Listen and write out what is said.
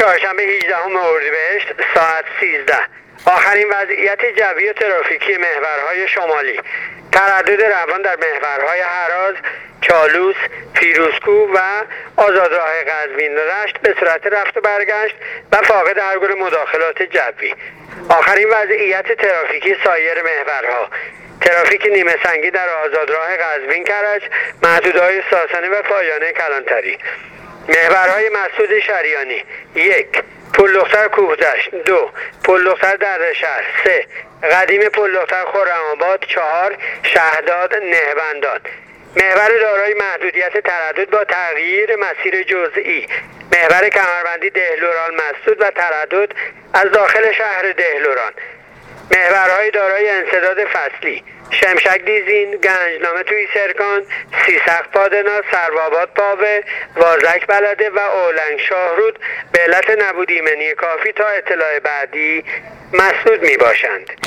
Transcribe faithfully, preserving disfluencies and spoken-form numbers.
چهارشنبه هجدهم اردیبهشت ساعت سیزده. آخرین وضعیت جوی و ترافیکی محورهای شمالی: تردد روان در محورهای هراز، چالوس، پیروزکوه و آزادراه قزوین رشت به صورت رفت و برگشت و فاقد هر گونه مداخلات جوی. آخرین وضعیت ترافیکی سایر محورها: ترافیک نیمه سنگی در آزادراه قزوین کرج، محدوده‌های ساسانه و پایانه کلانتری. محورهای مسعود شریانی: یک، پل دختر کوهدشت. دو، پل دختر دردشهر. سه، قدیم پل دختر خرم‌آباد. چهار، شهداد نهبندان. محور دارای محدودیت تردد با تغییر مسیر جزئی: محور کمربندی دهلوران مسدود و تردد از داخل شهر دهلوران. محورهای دارای انسداد فصلی: شمشک دیزین، گنجنامه توی سرکان، سیسق پادنا، سروآباد پاوه، وازک بلده و اولنگ شاهرود به علت نبود ایمنی کافی تا اطلاع بعدی مسدود می باشند.